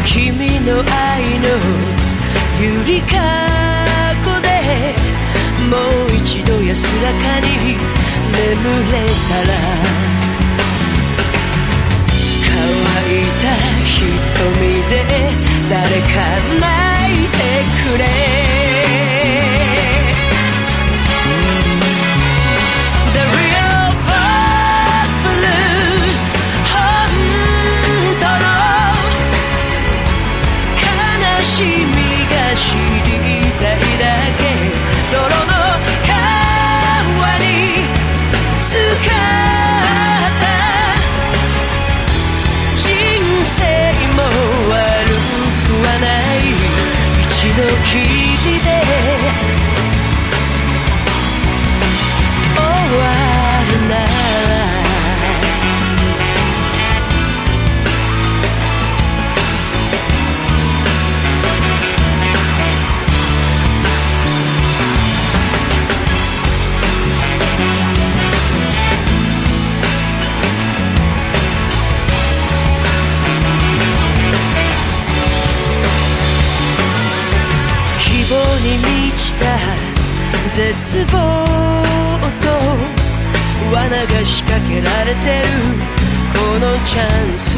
君の愛のゆりかごでもう一度安らかに眠れたら、乾いた瞳で誰か泣いてくれ。君が知りたいだけ、泥の川に浸かった人生も悪くはない、一度きりで終わるなら。に満ちた絶望と罠が仕掛けられてるこのチャンス、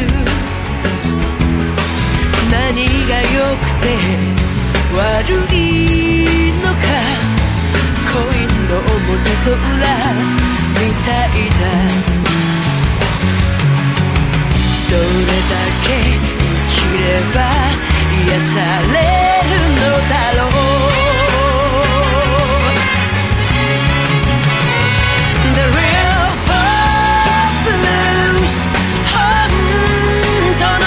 何が良くて悪いのか、恋の表と裏みたいだ。どれだけ生きれば癒されるのだろう。The real footloose 本当の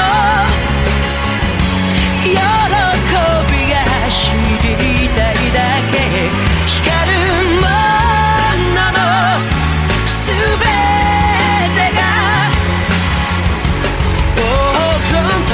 喜びが知りたいだけ、光るものの全てが黄金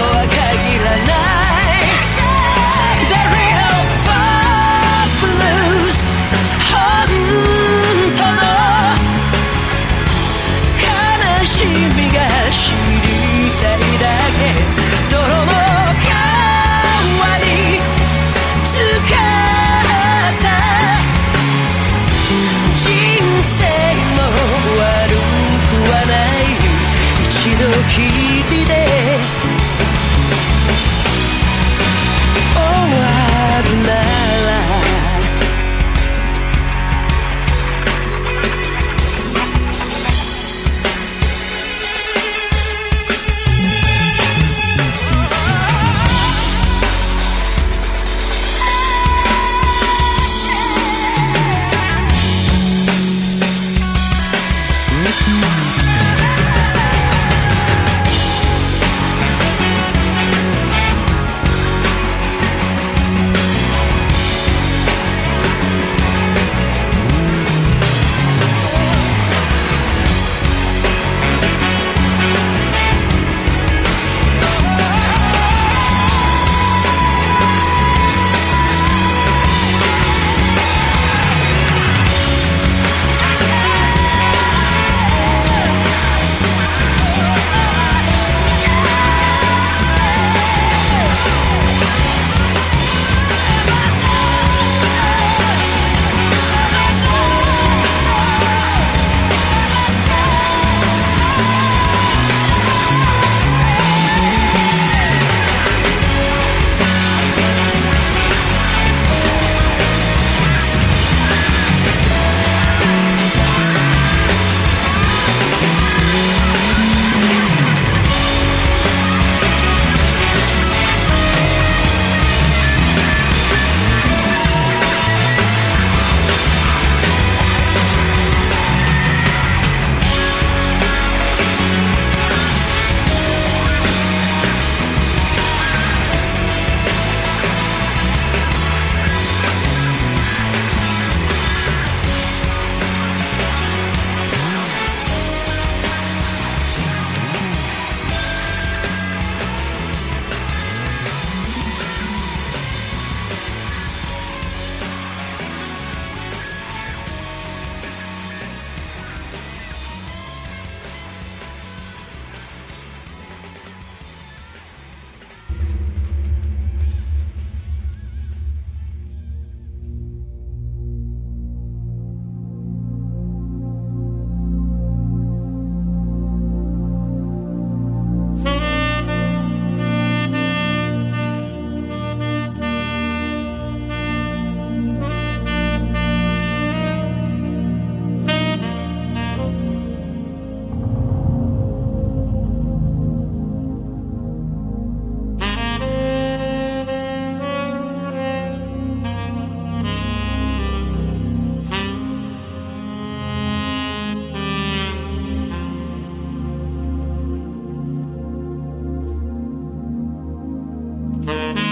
「